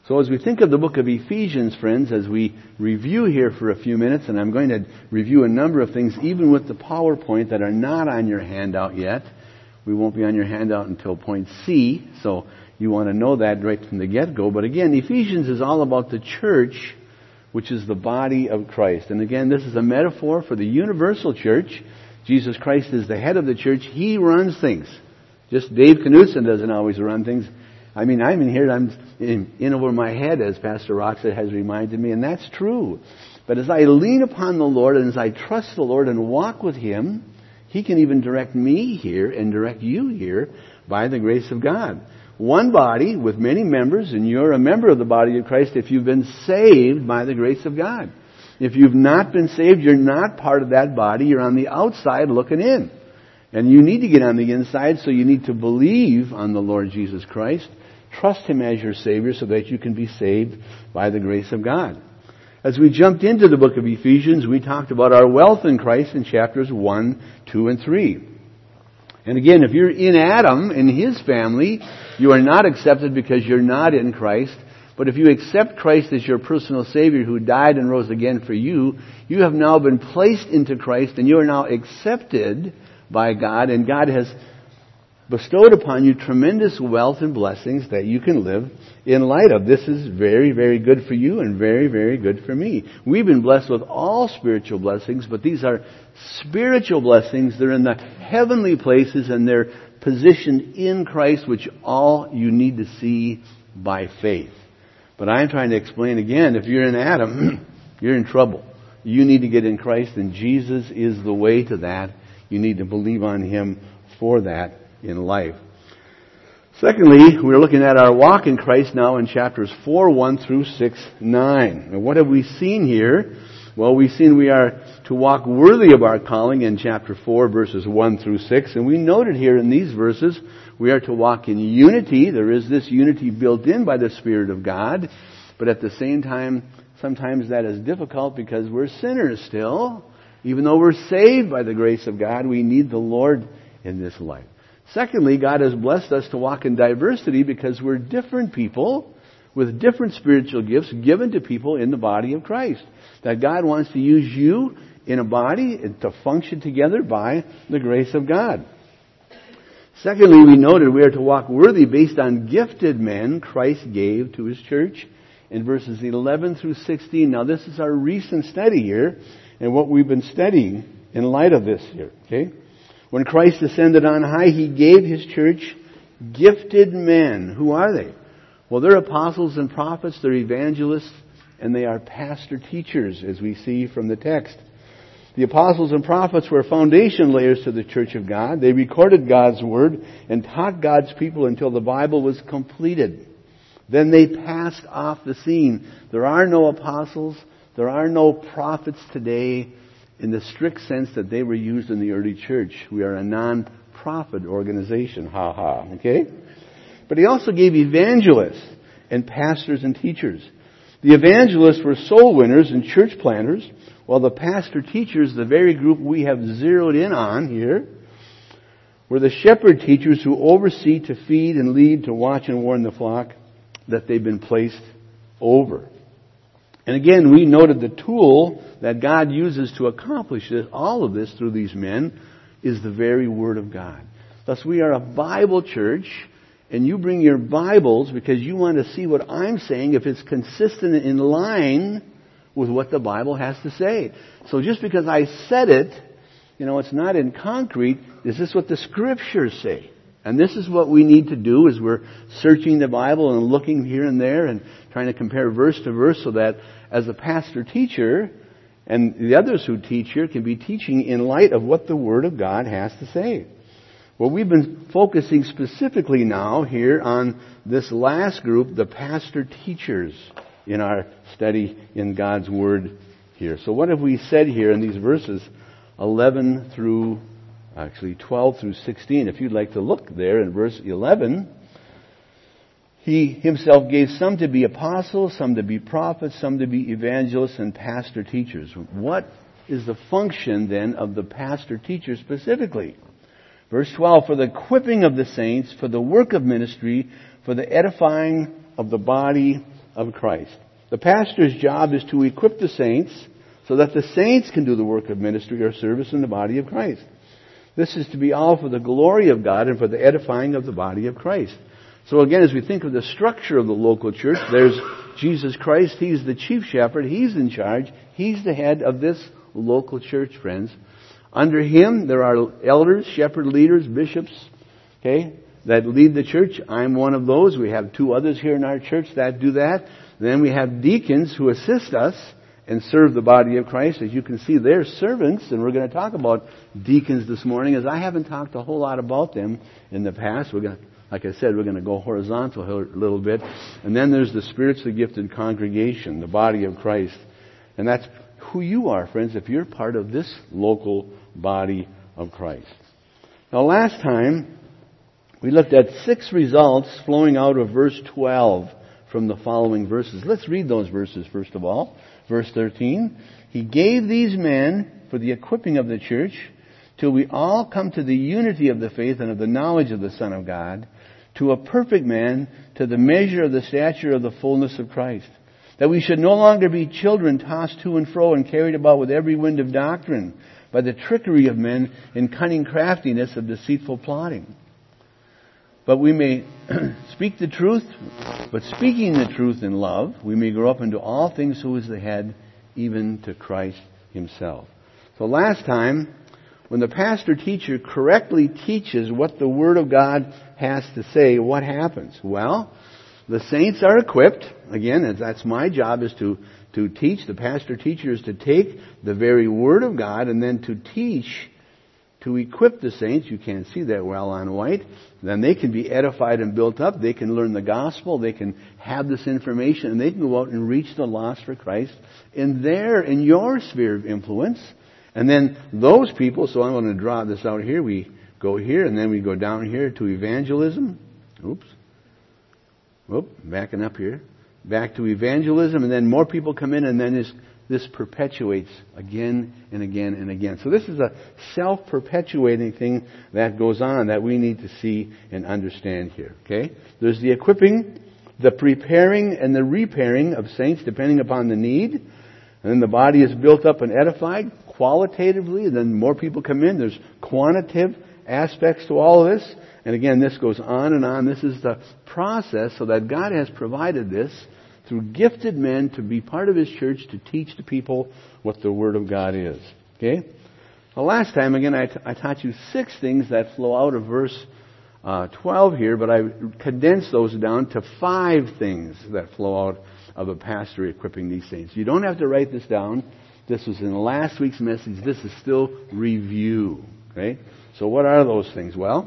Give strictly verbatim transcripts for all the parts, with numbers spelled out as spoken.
So as we think of the book of Ephesians, friends, as we review here for a few minutes, and I'm going to review a number of things, even with the PowerPoint, that are not on your handout yet. We won't be on your handout until point C, so you want to know that right from the get-go. But again, Ephesians is all about the church, which is the body of Christ. And again, this is a metaphor for the universal church. Jesus Christ is the head of the church. He runs things. Just Dave Knutson doesn't always run things. I mean, I'm in here, I'm in, in over my head, as Pastor Roxa has reminded me, and that's true. But as I lean upon the Lord and as I trust the Lord and walk with Him, He can even direct me here and direct you here by the grace of God. One body with many members, and you're a member of the body of Christ if you've been saved by the grace of God. If you've not been saved, you're not part of that body. You're on the outside looking in. And you need to get on the inside, so you need to believe on the Lord Jesus Christ. Trust Him as your Savior so that you can be saved by the grace of God. As we jumped into the book of Ephesians, we talked about our wealth in Christ in chapters one, two, and three. And again, if you're in Adam and his family, you are not accepted because you're not in Christ. But if you accept Christ as your personal Savior who died and rose again for you, you have now been placed into Christ and you are now accepted by God, and God has bestowed upon you tremendous wealth and blessings that you can live in light of. This is very, very good for you and very, very good for me. We've been blessed with all spiritual blessings, but these are spiritual blessings. They're in the heavenly places and they're positioned in Christ, which all you need to see by faith. But I'm trying to explain again, if you're in Adam, you're in trouble. You need to get in Christ, and Jesus is the way to that. You need to believe on Him for that in life. Secondly, we're looking at our walk in Christ now in chapters four, one through six, nine. And what have we seen here? Well, we've seen we are to walk worthy of our calling in chapter four, verses one through six. And we noted here in these verses, we are to walk in unity. There is this unity built in by the Spirit of God. But at the same time, sometimes that is difficult because we're sinners still. Even though we're saved by the grace of God, we need the Lord in this life. Secondly, God has blessed us to walk in diversity because we're different people with different spiritual gifts given to people in the body of Christ. That God wants to use you in a body to function together by the grace of God. Secondly, we noted we are to walk worthy based on gifted men Christ gave to His church in verses eleven through sixteen. Now, this is our recent study here and what we've been studying in light of this here, okay? When Christ ascended on high, He gave His church gifted men. Who are they? Well, they're apostles and prophets, they're evangelists, and they are pastor teachers, as we see from the text. The apostles and prophets were foundation layers to the church of God. They recorded God's Word and taught God's people until the Bible was completed. Then they passed off the scene. There are no apostles, there are no prophets today in the strict sense that they were used in the early church. We are a non-profit organization. Ha ha. Okay? But He also gave evangelists and pastors and teachers. The evangelists were soul winners and church planters, while the pastor teachers, the very group we have zeroed in on here, were the shepherd teachers who oversee to feed and lead, to watch and warn the flock that they've been placed over. And again, we noted the tool that God uses to accomplish this, all of this through these men is the very Word of God. Thus, we are a Bible church, and you bring your Bibles because you want to see what I'm saying, if it's consistent in line with what the Bible has to say. So just because I said it, you know, it's not in concrete. Is this what the Scriptures say? And this is what we need to do as we're searching the Bible and looking here and there and trying to compare verse to verse so that as a pastor teacher and the others who teach here can be teaching in light of what the Word of God has to say. Well, we've been focusing specifically now here on this last group, the pastor teachers, in our study in God's Word here. So what have we said here in these verses eleven through Actually, twelve through sixteen. If you'd like to look there in verse eleven, He Himself gave some to be apostles, some to be prophets, some to be evangelists and pastor teachers. What is the function then of the pastor teacher specifically? Verse twelve, for the equipping of the saints, for the work of ministry, for the edifying of the body, of Christ. The pastor's job is to equip the saints so that the saints can do the work of ministry or service in the body of Christ. This is to be all for the glory of God and for the edifying of the body of Christ. So again, as we think of the structure of the local church, there's Jesus Christ. He's the chief shepherd. He's in charge. He's the head of this local church, friends. Under Him, there are elders, shepherd leaders, bishops, okay, that lead the church. I'm one of those. We have two others here in our church that do that. Then we have deacons who assist us and serve the body of Christ. As you can see, they're servants, and we're going to talk about deacons this morning, as I haven't talked a whole lot about them in the past. We're going to, like I said, we're going to go horizontal a little bit. And then there's the spiritually gifted congregation, the body of Christ. And that's who you are, friends, if you're part of this local body of Christ. Now, last time, we looked at six results flowing out of verse twelve from the following verses. Let's read those verses first of all. Verse thirteen, He gave these men for the equipping of the church till we all come to the unity of the faith and of the knowledge of the Son of God, to a perfect man, to the measure of the stature of the fullness of Christ, that we should no longer be children tossed to and fro and carried about with every wind of doctrine by the trickery of men and cunning craftiness of deceitful plotting. But we may speak the truth, but speaking the truth in love, we may grow up into all things who is the head, even to Christ Himself. So last time, when the pastor teacher correctly teaches what the Word of God has to say, what happens? Well, the saints are equipped. Again, that's my job, is to, to teach. The pastor teacher is to take the very Word of God and then to teach, to equip the saints. You can't see that well on white. Then they can be edified and built up. They can learn the gospel. They can have this information, and they can go out and reach the lost for Christ in their, in your sphere of influence. And then those people, so I'm going to draw this out here. We go here, and then we go down here to evangelism. Oops. Whoop, backing up here. Back to evangelism, and then more people come in, and then this, this perpetuates again and again and again. So this is a self-perpetuating thing that goes on that we need to see and understand here. Okay? There's the equipping, the preparing, and the repairing of saints depending upon the need. And then the body is built up and edified qualitatively, and then more people come in. There's quantitative aspects to all of this. And again, this goes on and on. This is the process, so that God has provided this through gifted men to be part of His church to teach the people what the Word of God is. Okay? Well, last time, again, I, t- I taught you six things that flow out of verse uh, twelve here, but I condensed those down to five things that flow out of a pastor equipping these saints. You don't have to write this down. This was in last week's message. This is still review. Okay? So what are those things? Well,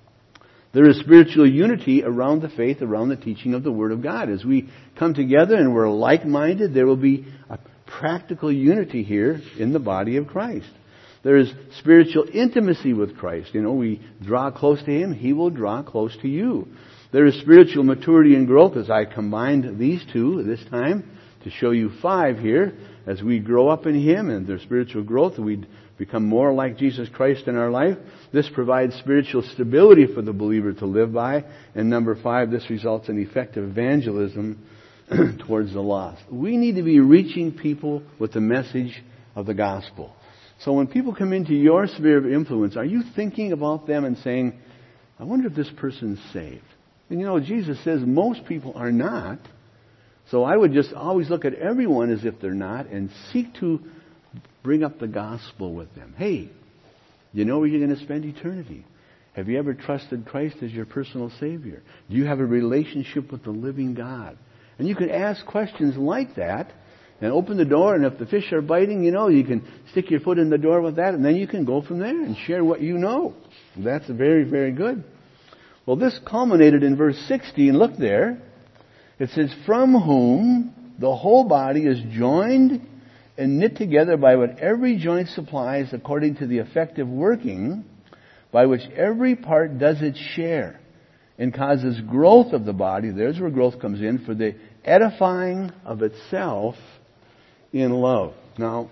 there is spiritual unity around the faith, around the teaching of the Word of God. As we come together and we're like-minded, there will be a practical unity here in the body of Christ. There is spiritual intimacy with Christ. You know, we draw close to Him, He will draw close to you. There is spiritual maturity and growth, as I combined these two this time to show you five here. As we grow up in Him and there's spiritual growth, we become more like Jesus Christ in our life. This provides spiritual stability for the believer to live by. And number five, this results in effective evangelism towards the lost. We need to be reaching people with the message of the gospel. So when people come into your sphere of influence, are you thinking about them and saying, I wonder if this person's saved? And you know, Jesus says most people are not. So I would just always look at everyone as if they're not and seek to bring up the gospel with them. Hey, you know where you're going to spend eternity? Have you ever trusted Christ as your personal Savior? Do you have a relationship with the living God? And you can ask questions like that and open the door, and if the fish are biting, you know, you can stick your foot in the door with that, and then you can go from there and share what you know. That's very, very good. Well, this culminated in verse sixteen. Look there. It says, from whom the whole body is joined and knit together by what every joint supplies according to the effective working by which every part does its share and causes growth of the body. There's where growth comes in, for the edifying of itself in love. Now,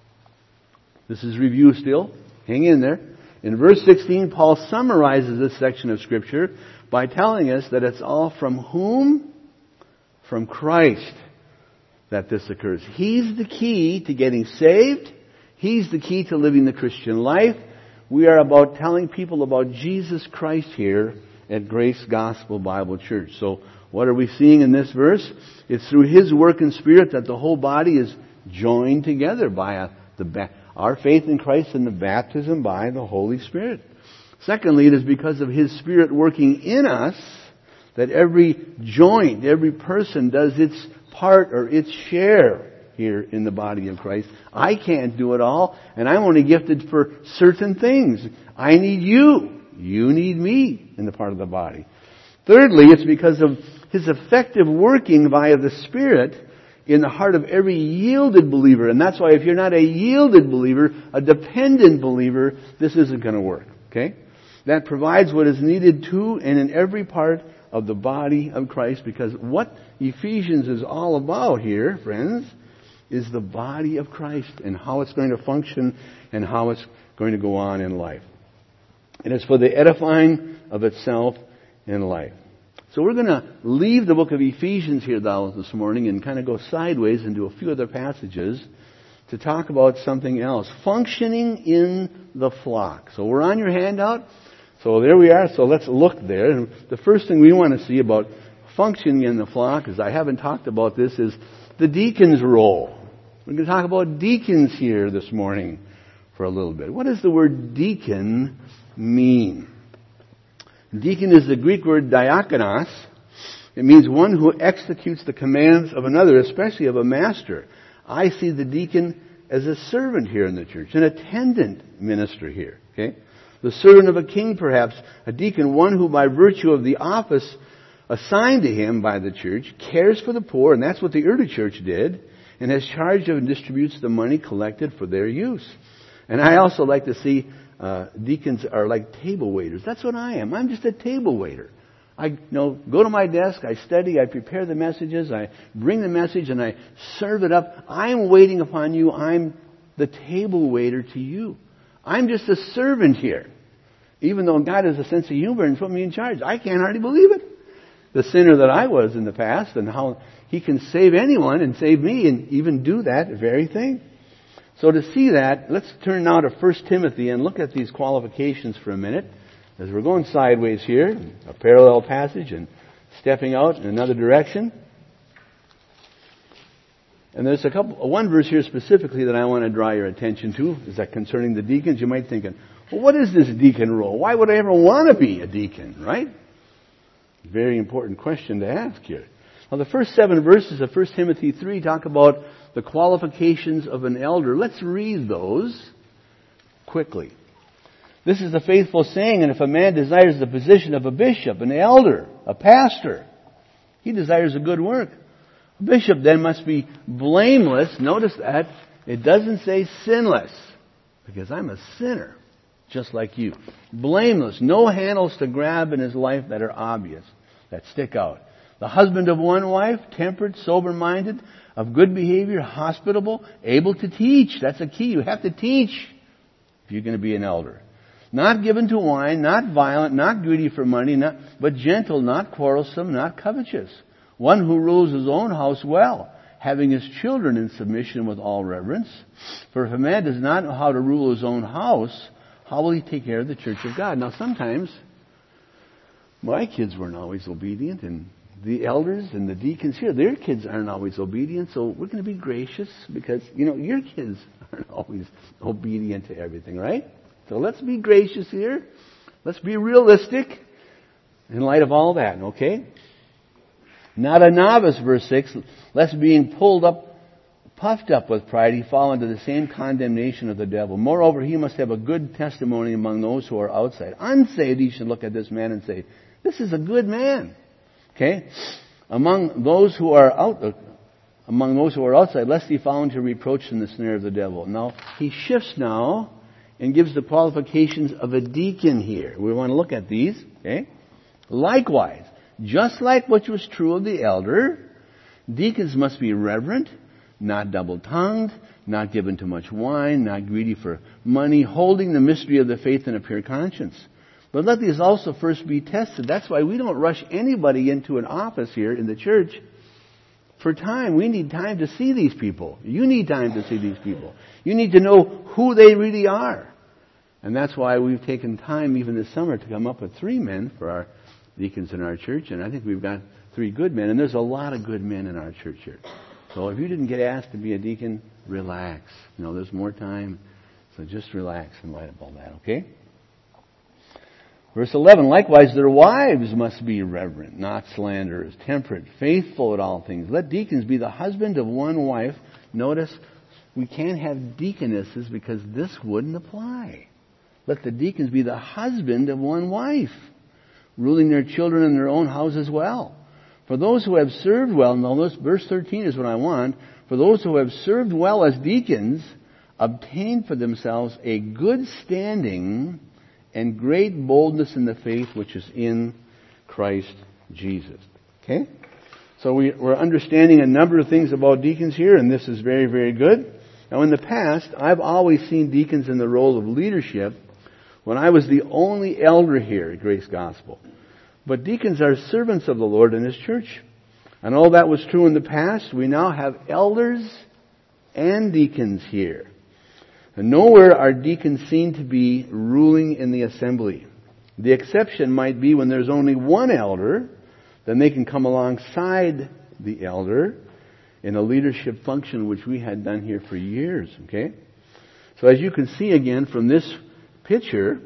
this is review still. Hang in there. In verse sixteen, Paul summarizes this section of Scripture by telling us that it's all from whom, from Christ that this occurs. He's the key to getting saved. He's the key to living the Christian life. We are about telling people about Jesus Christ here at Grace Gospel Bible Church. So what are we seeing in this verse? It's through His work and Spirit that the whole body is joined together by a, the our faith in Christ and the baptism by the Holy Spirit. Secondly, it is because of His Spirit working in us that every joint, every person does its part or its share here in the body of Christ. I can't do it all, and I'm only gifted for certain things. I need you. You need me in the part of the body. Thirdly, it's because of His effective working via the Spirit in the heart of every yielded believer. And that's why if you're not a yielded believer, a dependent believer, this isn't going to work. Okay? That provides what is needed to and in every part of the body of Christ, because what Ephesians is all about here, friends, is the body of Christ and how it's going to function and how it's going to go on in life. And it's for the edifying of itself in life. So we're going to leave the book of Ephesians here though this morning and kind of go sideways into a few other passages to talk about something else. Functioning in the flock. So we're on your handout. So there we are. So let's look there. And the first thing we want to see about functioning in the flock, as I haven't talked about this, is the deacon's role. We're going to talk about deacons here this morning for a little bit. What does the word deacon mean? Deacon is the Greek word diakonos. It means one who executes the commands of another, especially of a master. I see the deacon as a servant here in the church, an attendant minister here. Okay? The servant of a king, perhaps. A deacon, one who by virtue of the office assigned to him by the church, cares for the poor, and that's what the early church did, and has charge of and distributes the money collected for their use. And I also like to see uh, deacons are like table waiters. That's what I am. I'm just a table waiter. I you know, go to my desk, I study, I prepare the messages, I bring the message, and I serve it up. I'm waiting upon you. I'm the table waiter to you. I'm just a servant here. Even though God has a sense of humor and put me in charge. I can't hardly believe it. The sinner that I was in the past, and how He can save anyone and save me and even do that very thing. So to see that, let's turn now to First Timothy and look at these qualifications for a minute. As we're going sideways here, a parallel passage and stepping out in another direction. And there's a couple, one verse here specifically that I want to draw your attention to, is that concerning the deacons. You might be thinking, well, what is this deacon role? Why would I ever want to be a deacon, right? Very important question to ask here. Now, the first seven verses of First Timothy three talk about the qualifications of an elder. Let's read those quickly. This is the faithful saying, and if a man desires the position of a bishop, an elder, a pastor, he desires a good work. A bishop then must be blameless. Notice that. It doesn't say sinless, because I'm a sinner, just like you. Blameless. No handles to grab in his life that are obvious, that stick out. The husband of one wife, temperate, sober-minded, of good behavior, hospitable, able to teach. That's a key. You have to teach if you're going to be an elder. Not given to wine, not violent, not greedy for money, not, but gentle, not quarrelsome, not covetous. One who rules his own house well, having his children in submission with all reverence. For if a man does not know how to rule his own house, how will he take care of the church of God? Now sometimes, my kids weren't always obedient, and the elders and the deacons here, their kids aren't always obedient, so we're going to be gracious because, you know, your kids aren't always obedient to everything, right? So let's be gracious here. Let's be realistic in light of all that, okay? Not a novice, verse six, lest being pulled up, puffed up with pride, he fall into the same condemnation of the devil. Moreover, he must have a good testimony among those who are outside. Unsaved, he should look at this man and say, this is a good man. Okay? Among those who are out, among those who are outside, lest he fall into reproach in the snare of the devil. Now, he shifts now and gives the qualifications of a deacon here. We want to look at these. Okay? Likewise, just like what was true of the elder, deacons must be reverent, not double-tongued, not given to much wine, not greedy for money, holding the mystery of the faith in a pure conscience. But let these also first be tested. That's why we don't rush anybody into an office here in the church for time. We need time to see these people. You need time to see these people. You need to know who they really are. And that's why we've taken time even this summer to come up with three men for our deacons in our church. And I think we've got three good men. And there's a lot of good men in our church here. So if you didn't get asked to be a deacon, relax. You know, there's more time. So just relax in light of all that, okay? Verse eleven, likewise their wives must be reverent, not slanderers, temperate, faithful at all things. Let deacons be the husband of one wife. Notice, we can't have deaconesses because this wouldn't apply. Let the deacons be the husband of one wife, ruling their children in their own house as well. For those who have served well, now this verse thirteen is what I want, for those who have served well as deacons obtain for themselves a good standing and great boldness in the faith which is in Christ Jesus. Okay? So we, we're understanding a number of things about deacons here, and this is very, very good. Now in the past, I've always seen deacons in the role of leadership when I was the only elder here at Grace Gospel. But deacons are servants of the Lord in His church. And all that was true in the past. We now have elders and deacons here. And nowhere are deacons seen to be ruling in the assembly. The exception might be when there's only one elder, then they can come alongside the elder in a leadership function, which we had done here for years, okay? So as you can see again from this picture,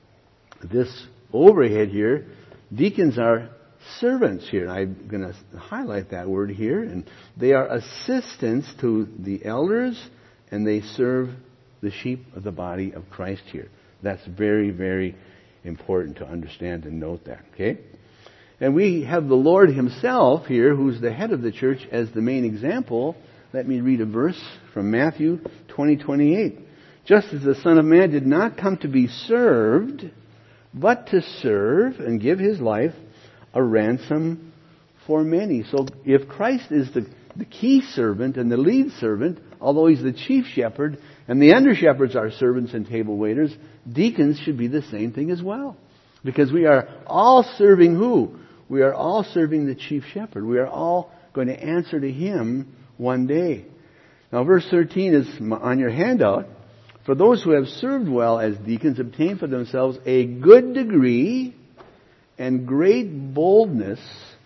this overhead here, deacons are servants here. I'm going to highlight that word here. And they are assistants to the elders, and they serve the sheep of the body of Christ here. That's very, very important to understand and note that, okay? And we have the Lord Himself here, who's the head of the church, as the main example. Let me read a verse from Matthew twenty twenty-eight. Just as the Son of Man did not come to be served, but to serve and give His life a ransom for many. So if Christ is the, the key servant and the lead servant, although He's the chief shepherd, and the under-shepherds are servants and table waiters, deacons should be the same thing as well. Because we are all serving who? We are all serving the chief shepherd. We are all going to answer to Him one day. Now verse thirteen is on your handout. For those who have served well as deacons obtain for themselves a good degree and great boldness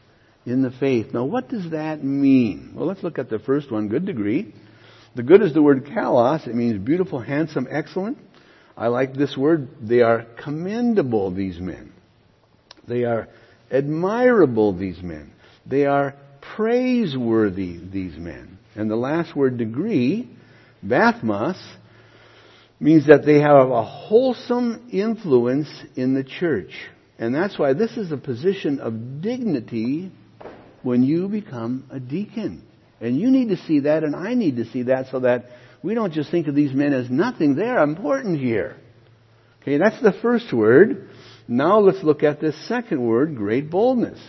in the faith. Now what does that mean? Well, let's look at the first one, good degree. The good is the word kalos. It means beautiful, handsome, excellent. I like this word. They are commendable, these men. They are admirable, these men. They are praiseworthy, these men. And the last word, degree, bathmos, means that they have a wholesome influence in the church. And that's why this is a position of dignity when you become a deacon. And you need to see that, and I need to see that, so that we don't just think of these men as nothing. They're important here. Okay, that's the first word. Now let's look at this second word, great boldness.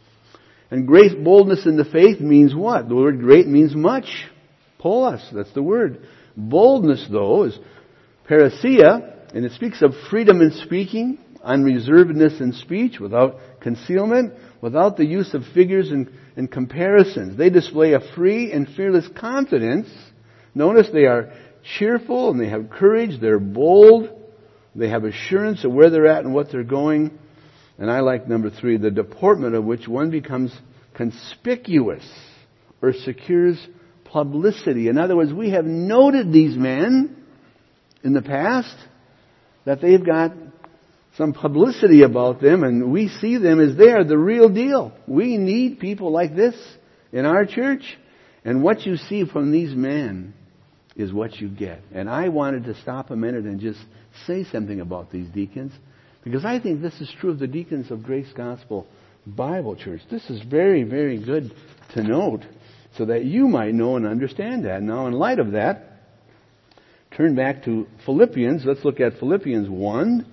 And great boldness in the faith means what? The word great means much. Polos, that's the word. Boldness, though, is parousia, and it speaks of freedom in speaking, unreservedness in speech, without concealment, without the use of figures and, and comparisons. They display a free and fearless confidence. Notice they are cheerful and they have courage. They're bold. They have assurance of where they're at and what they're going. And I like number three, the deportment of which one becomes conspicuous or secures publicity. In other words, we have noted these men in the past that they've got some publicity about them, and we see them as they are the real deal. We need people like this in our church. And what you see from these men is what you get. And I wanted to stop a minute and just say something about these deacons, because I think this is true of the deacons of Grace Gospel Bible Church. This is very, very good to note, so that you might know and understand that. Now, in light of that, turn back to Philippians. Let's look at Philippians one.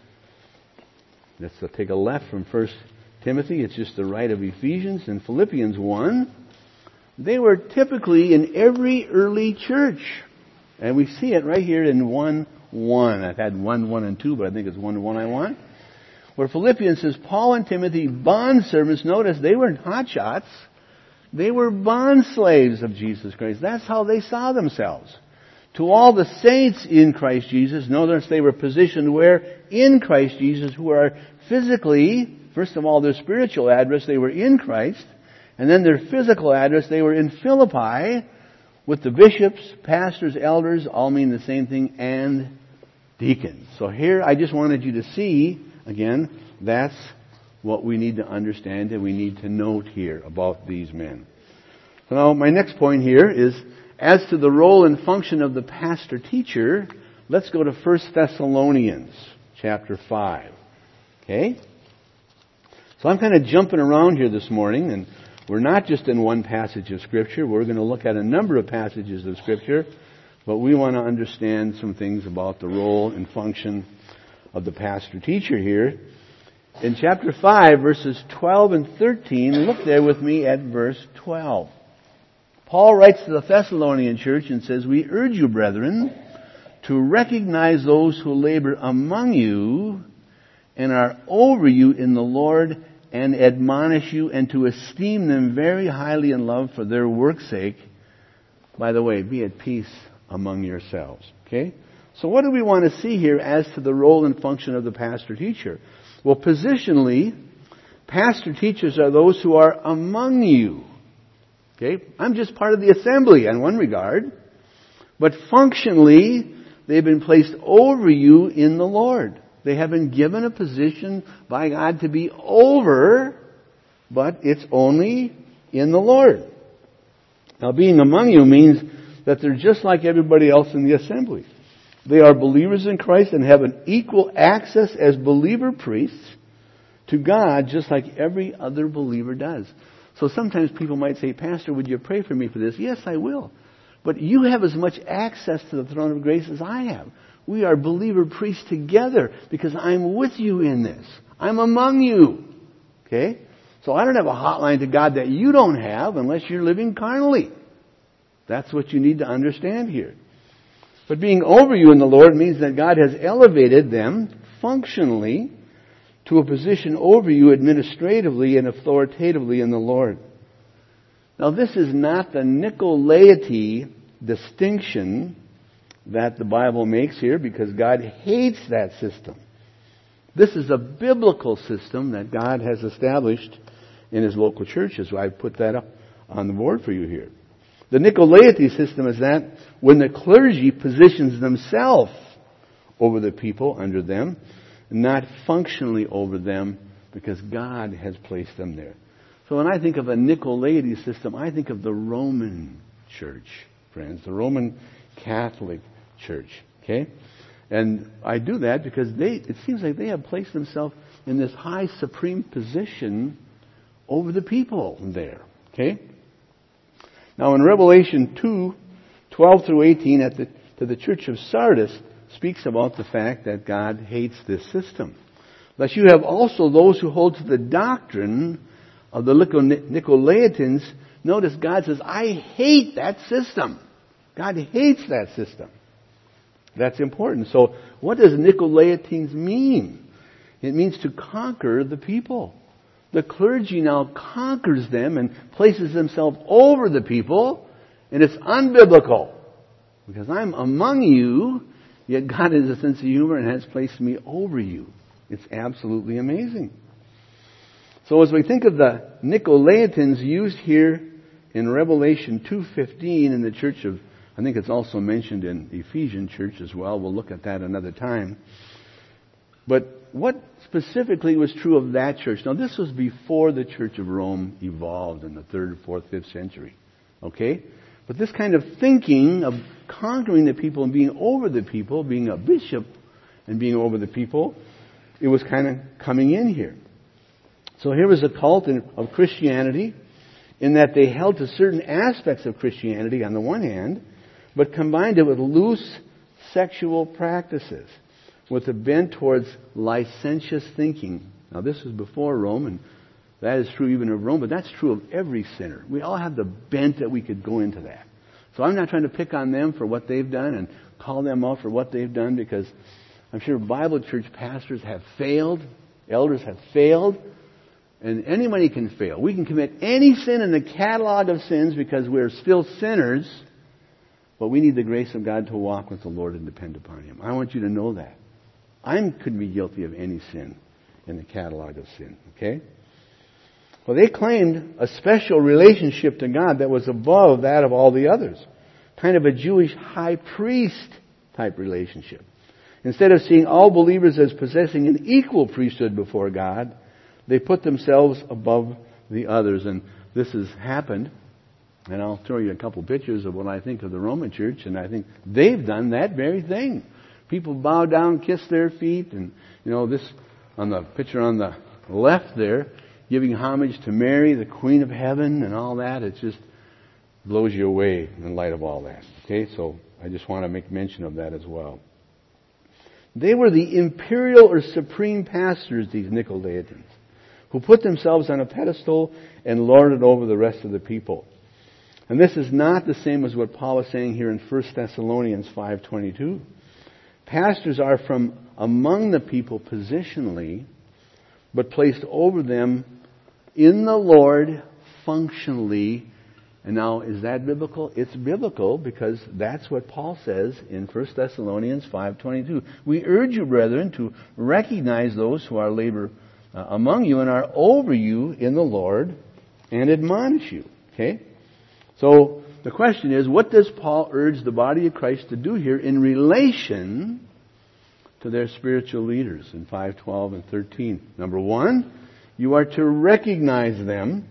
Let's take a left from First Timothy. It's just the right of Ephesians. In Philippians one, they were typically in every early church. And we see it right here in one one. I've had one, one, and two, but I think it's one one I want. Where Philippians says, Paul and Timothy, bondservants. Notice they weren't hotshots. They were bond slaves of Jesus Christ. That's how they saw themselves. To all the saints in Christ Jesus, notice they were positioned where? In Christ Jesus, who are physically, first of all, their spiritual address, they were in Christ. And then their physical address, they were in Philippi with the bishops, pastors, elders, all mean the same thing, and deacons. So here I just wanted you to see, again, that's what we need to understand and we need to note here about these men. So now my next point here is, as to the role and function of the pastor-teacher, let's go to First Thessalonians chapter five. Okay? So I'm kind of jumping around here this morning, and we're not just in one passage of Scripture. We're going to look at a number of passages of Scripture, but we want to understand some things about the role and function of the pastor-teacher here. In chapter five, verses twelve and thirteen, look there with me at verse twelve. Paul writes to the Thessalonian church and says, "We urge you, brethren, to recognize those who labor among you and are over you in the Lord and admonish you, and to esteem them very highly in love for their work's sake. By the way, be at peace among yourselves." Okay? So what do we want to see here as to the role and function of the pastor-teacher? Well, positionally, pastor-teachers are those who are among you. Okay? I'm just part of the assembly in one regard. But functionally, they've been placed over you in the Lord. They have been given a position by God to be over, but it's only in the Lord. Now, being among you means that they're just like everybody else in the assembly. They are believers in Christ and have an equal access as believer priests to God, just like every other believer does. So sometimes people might say, "Pastor, would you pray for me for this?" Yes, I will. But you have as much access to the throne of grace as I have. We are believer priests together because I'm with you in this. I'm among you. Okay? So I don't have a hotline to God that you don't have unless you're living carnally. That's what you need to understand here. But being over you in the Lord means that God has elevated them functionally to a position over you administratively and authoritatively in the Lord. Now, this is not the Nicolaity distinction that the Bible makes here, because God hates that system. This is a biblical system that God has established in His local churches. So I put that up on the board for you here. The Nicolaity system is that when the clergy positions themselves over the people under them, not functionally over them, because God has placed them there. So when I think of a Nicolaity system, I think of the Roman church, friends, the Roman Catholic church. Okay? And I do that because they, it seems like they have placed themselves in this high supreme position over the people there. Okay? Now in Revelation two, twelve through eighteen, at the, to the church of Sardis, speaks about the fact that God hates this system. Thus you have also those who hold to the doctrine of the Nicolaitans. Notice God says, I hate that system. God hates that system. That's important. So what does Nicolaitans mean? It means to conquer the people. The clergy now conquers them and places themselves over the people, and it's unbiblical. Because I'm among you, yet God has a sense of humor and has placed me over you. It's absolutely amazing. So as we think of the Nicolaitans used here in Revelation two fifteen in the church of, I think it's also mentioned in Ephesian church as well. We'll look at that another time. But what specifically was true of that church? Now this was before the Church of Rome evolved in the third, fourth, fifth century. Okay? But this kind of thinking of conquering the people and being over the people, being a bishop and being over the people, it was kind of coming in here. So here was a cult of Christianity in that they held to certain aspects of Christianity on the one hand, but combined it with loose sexual practices, with a bent towards licentious thinking. Now this was before Rome, and that is true even of Rome, but that's true of every sinner. We all have the bent that we could go into that. So I'm not trying to pick on them for what they've done and call them out for what they've done, because I'm sure Bible church pastors have failed, elders have failed, And anybody can fail. We can commit any sin in the catalog of sins because we're still sinners, but we need the grace of God to walk with the Lord and depend upon Him. I want you to know that. I could be guilty of any sin in the catalog of sin. Okay? Well, they claimed a special relationship to God that was above that of all the others. Kind of a Jewish high priest type relationship. Instead of seeing all believers as possessing an equal priesthood before God, they put themselves above the others. And this has happened. And I'll throw you a couple pictures of what I think of the Roman Church. And I think they've done that very thing. People bow down, kiss their feet. And, you know, this on the picture on the left there, giving homage to Mary, the Queen of Heaven, and all that. It just blows you away in light of all that. Okay, so I just want to make mention of that as well. They were the imperial or supreme pastors, these Nicolaitans, who put themselves on a pedestal and lorded over the rest of the people. And this is not the same as what Paul is saying here in First Thessalonians five twenty-two. Pastors are from among the people positionally, but placed over them in the Lord functionally. And now, is that biblical? It's biblical because that's what Paul says in First Thessalonians five twenty-two. We urge you, brethren, to recognize those who are labor uh, among you and are over you in the Lord and admonish you. Okay? So, the question is, what does Paul urge the body of Christ to do here in relation to their spiritual leaders in five twelve and thirteen? Number one, you are to recognize them.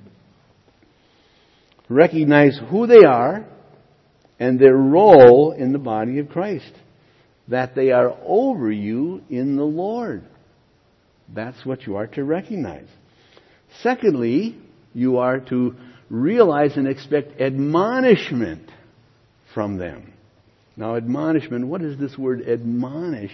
Recognize who they are and their role in the body of Christ. That they are over you in the Lord. That's what you are to recognize. Secondly, you are to realize and expect admonishment from them. Now, admonishment, what does this word admonish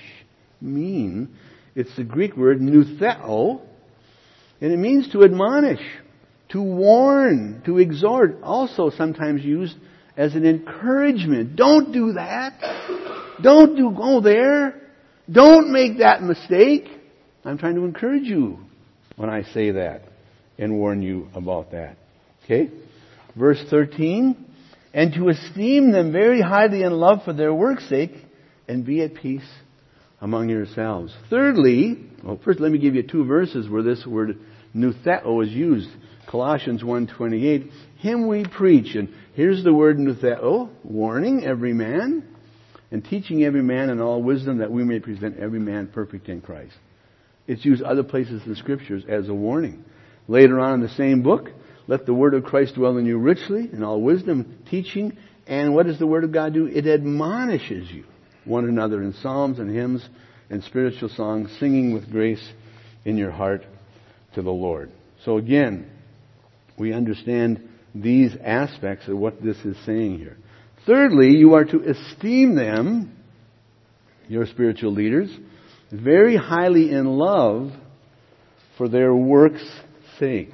mean? It's the Greek word nutheo, and it means to admonish, to warn, to exhort, also sometimes used as an encouragement. Don't do that. Don't do go there. Don't make that mistake. I'm trying to encourage you when I say that and warn you about that. Okay? Verse thirteen, and to esteem them very highly in love for their work's sake, and be at peace among yourselves. Thirdly, well, first let me give you two verses where this word nutheo is used. Colossians one twenty-eight, him we preach. And here's the word nutheo, warning every man, and teaching every man in all wisdom, that we may present every man perfect in Christ. It's used other places in the Scriptures as a warning. Later on in the same book, let the word of Christ dwell in you richly, in all wisdom, teaching. And what does the word of God do? It admonishes you, one another, in psalms and hymns and spiritual songs, singing with grace in your heart to the Lord. So again, we understand these aspects of what this is saying here. Thirdly, you are to esteem them, your spiritual leaders, very highly in love for their work's sake.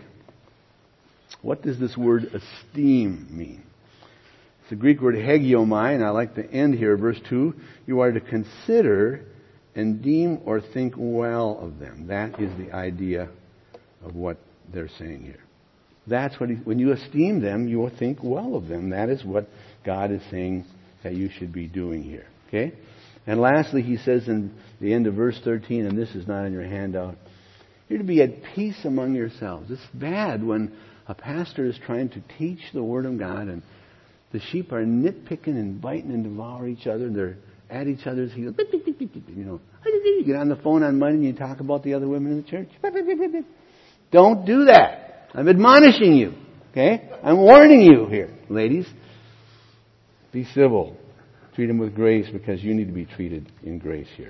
What does this word esteem mean? It's the Greek word hagiomai, and I like the end here, verse two. You are to consider and deem or think well of them. That is the idea of what they're saying here. That's what he, when you esteem them, you will think well of them. That is what God is saying that you should be doing here. Okay? And lastly, he says in the end of verse thirteen, and this is not in your handout, you're to be at peace among yourselves. It's bad when a pastor is trying to teach the Word of God and the sheep are nitpicking and biting and devour each other. They're at each other's heels. You know, you get on the phone on Monday and you talk about the other women in the church. Don't do that. I'm admonishing you. Okay? I'm warning you here, ladies. Be civil. Treat them with grace because you need to be treated in grace here.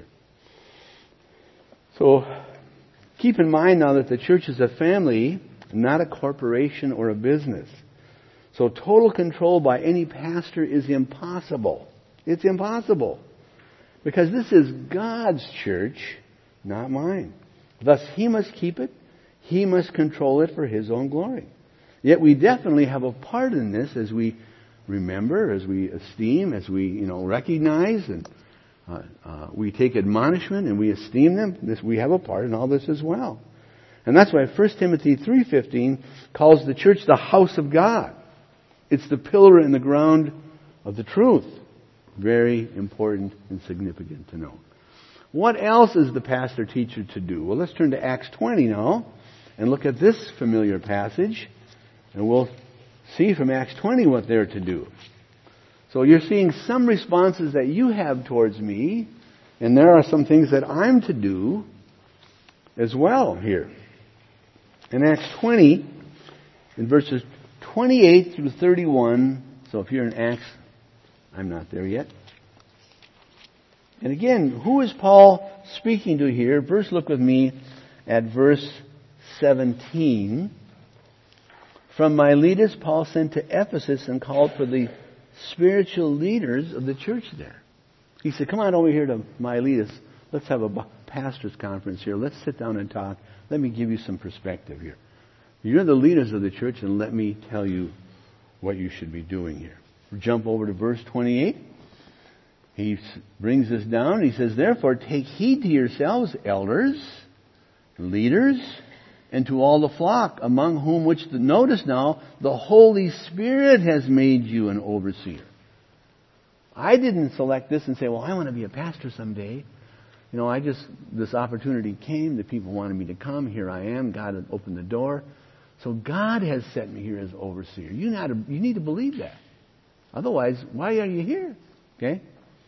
So, keep in mind now that the church is a family, not a corporation or a business. So total control by any pastor is impossible. It's impossible. Because this is God's church, not mine. Thus, He must keep it. He must control it for His own glory. Yet we definitely have a part in this as we remember, as we esteem, as we, you know, recognize, and uh, uh, we take admonishment and we esteem them. This, we have a part in all this as well. And that's why First Timothy three fifteen calls the church the house of God. It's the pillar and the ground of the truth. Very important and significant to know. What else is the pastor teacher to do? Well, let's turn to Acts twenty now and look at this familiar passage. And we'll see from Acts twenty what they're to do. So you're seeing some responses that you have towards me, and there are some things that I'm to do as well here. In Acts twenty, in verses twenty-eight through thirty-one, so if you're in Acts, I'm not there yet. And again, who is Paul speaking to here? First look with me at verse seventeen. From Miletus, Paul sent to Ephesus and called for the spiritual leaders of the church there. He said, come on over here to Miletus. Let's have a pastor's conference here. Let's sit down and talk. Let me give you some perspective here. You're the leaders of the church, and let me tell you what you should be doing here. Jump over to verse twenty-eight. He brings this down. He says, therefore, take heed to yourselves, elders, leaders, and to all the flock, among whom, which, the, notice now, the Holy Spirit has made you an overseer. I didn't select this and say, well, I want to be a pastor someday. You know, I just, this opportunity came, the people wanted me to come, here I am, God had opened the door. So God has set me here as overseer. You, not, you need to believe that. Otherwise, why are you here? Okay?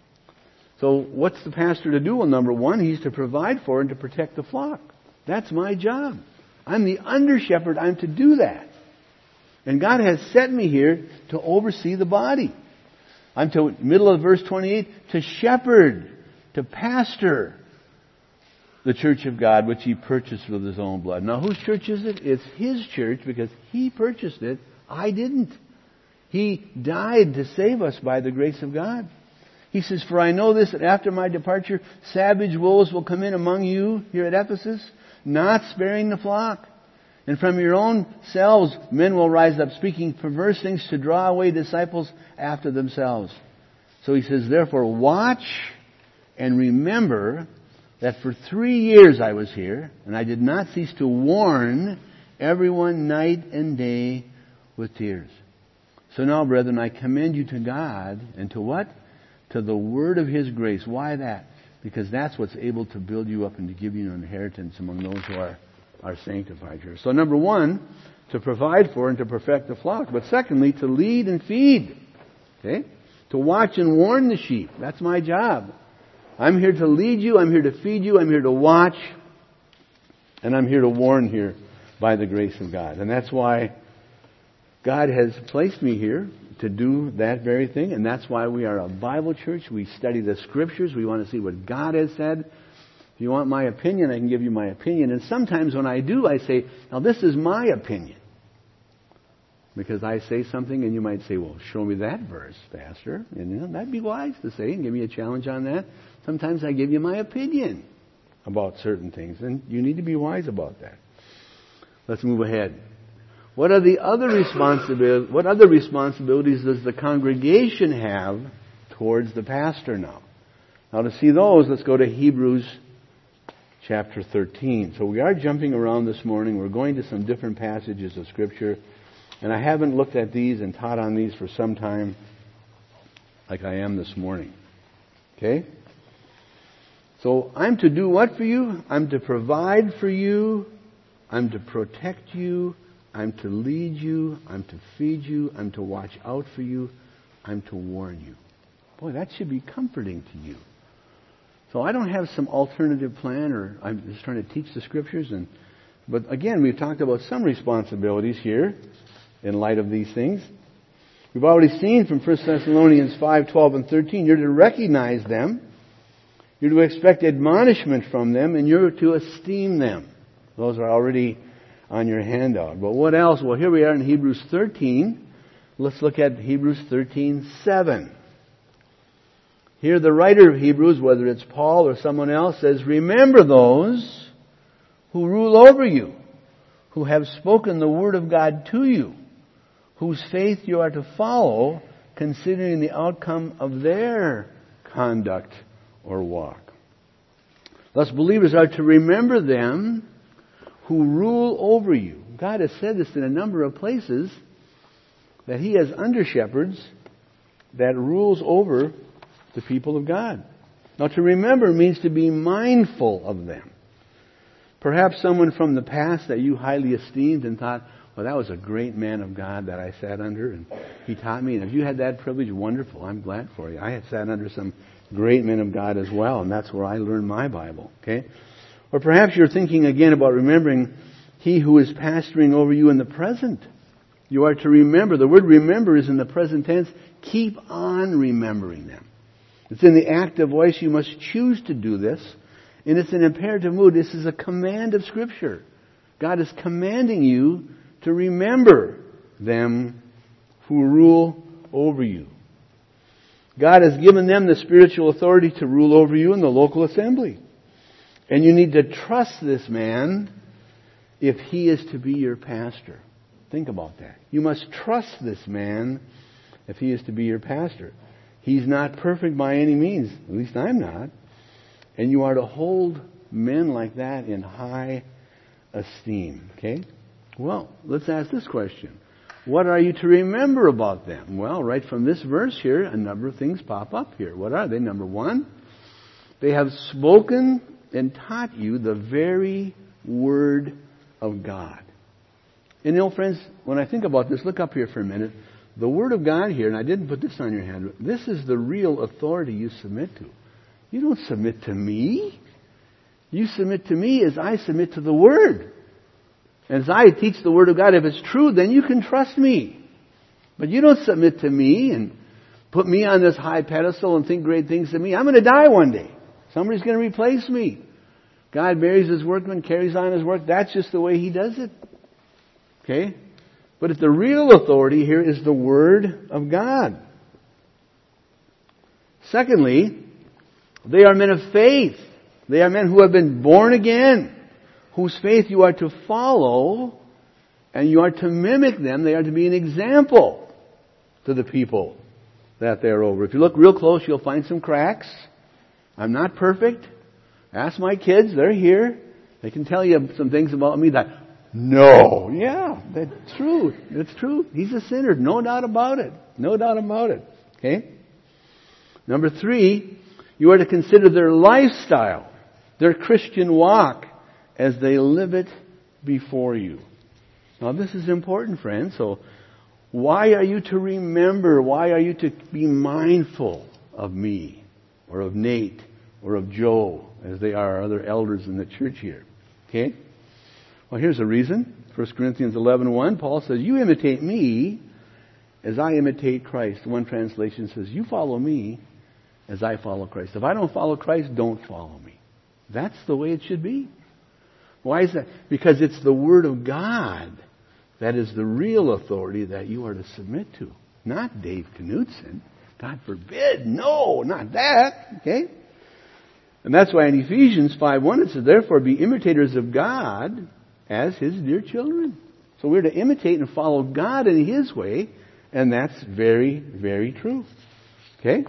So what's the pastor to do? Well, number one, he's to provide for and to protect the flock. That's my job. I'm the under-shepherd. I'm to do that. And God has set me here to oversee the body. I'm to, middle of verse twenty-eight, to shepherd, to pastor the church of God, which He purchased with His own blood. Now, whose church is it? It's His church because He purchased it. I didn't. He died to save us by the grace of God. He says, for I know this, that after my departure, savage wolves will come in among you here at Ephesus, not sparing the flock. And from your own selves, men will rise up, speaking perverse things to draw away disciples after themselves. So he says, therefore, watch and remember that for three years I was here, and I did not cease to warn everyone night and day with tears. So now, brethren, I commend you to God and to what? To the word of His grace. Why that? Because that's what's able to build you up and to give you an inheritance among those who are, are sanctified here. So number one, to provide for and to perfect the flock. But secondly, to lead and feed. Okay? To watch and warn the sheep. That's my job. I'm here to lead you. I'm here to feed you. I'm here to watch. And I'm here to warn here by the grace of God. And that's why God has placed me here to do that very thing. And that's why we are a Bible church. We study the Scriptures. We want to see what God has said. If you want my opinion, I can give you my opinion. And sometimes when I do, I say, now this is my opinion. Because I say something and you might say, well, show me that verse, Pastor. And you know, that'd be wise to say and give me a challenge on that. Sometimes I give you my opinion about certain things. And you need to be wise about that. Let's move ahead. What are the other responsibilities? What other responsibilities does the congregation have towards the pastor now? Now, to see those, let's go to Hebrews chapter thirteen. So we are jumping around this morning. We're going to some different passages of Scripture, and I haven't looked at these and taught on these for some time, like I am this morning. Okay? So I'm to do what for you? I'm to provide for you. I'm to protect you. I'm to lead you. I'm to feed you. I'm to watch out for you. I'm to warn you. Boy, that should be comforting to you. So I don't have some alternative plan, or I'm just trying to teach the Scriptures. And but again, we've talked about some responsibilities here in light of these things. We've already seen from First Thessalonians five, twelve, and thirteen, you're to recognize them. You're to expect admonishment from them, and you're to esteem them. Those are already on your handout. But what else? Well, here we are in Hebrews thirteen. Let's look at Hebrews thirteen seven. Here the writer of Hebrews, whether it's Paul or someone else, says, remember those who rule over you, who have spoken the word of God to you, whose faith you are to follow, considering the outcome of their conduct or walk. Thus believers are to remember them who rule over you. God has said this in a number of places, that He has under-shepherds that rules over the people of God. Now, to remember means to be mindful of them. Perhaps someone from the past that you highly esteemed and thought, well, that was a great man of God that I sat under, and he taught me. And if you had that privilege, wonderful. I'm glad for you. I had sat under some great men of God as well, and that's where I learned my Bible. Okay? Or perhaps you're thinking again about remembering He who is pastoring over you in the present. You are to remember. The word remember is in the present tense. Keep on remembering them. It's in the active voice. You must choose to do this. And it's an imperative mood. This is a command of Scripture. God is commanding you to remember them who rule over you. God has given them the spiritual authority to rule over you in the local assembly. And you need to trust this man if he is to be your pastor. Think about that. You must trust this man if he is to be your pastor. He's not perfect by any means. At least I'm not. And you are to hold men like that in high esteem. Okay? Well, let's ask this question. What are you to remember about them? Well, right from this verse here, a number of things pop up here. What are they? Number one, they have spoken and taught you the very Word of God. And you know, friends, when I think about this, look up here for a minute. The Word of God here, and I didn't put this on your hand, this is the real authority you submit to. You don't submit to me. You submit to me as I submit to the Word. As I teach the Word of God, if it's true, then you can trust me. But you don't submit to me and put me on this high pedestal and think great things of me. I'm going to die one day. Somebody's going to replace me. God buries His workman, carries on His work. That's just the way He does it. Okay? But if the real authority here is the Word of God. Secondly, they are men of faith. They are men who have been born again, whose faith you are to follow, and you are to mimic them. They are to be an example to the people that they're over. If you look real close, you'll find some cracks. I'm not perfect. Ask my kids. They're here. They can tell you some things about me that, no, yeah, that's true. It's true. He's a sinner. No doubt about it. No doubt about it. Okay? Number three, you are to consider their lifestyle, their Christian walk, as they live it before you. Now this is important, friends. So why are you to remember? Why are you to be mindful of me or of Nate or of Joe as they are other elders in the church here? Okay? Well, here's a reason. First Corinthians eleven one, Paul says, you imitate me as I imitate Christ. One translation says, you follow me as I follow Christ. If I don't follow Christ, don't follow me. That's the way it should be. Why is that? Because it's the Word of God that is the real authority that you are to submit to. Not Dave Knutson. God forbid. No, not that. Okay? And that's why in Ephesians five one it says, therefore be imitators of God as His dear children. So we're to imitate and follow God in His way, and that's very, very true. Okay?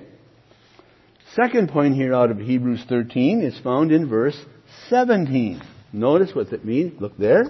Second point here out of Hebrews thirteen is found in verse seventeen. Notice what that means. Look there.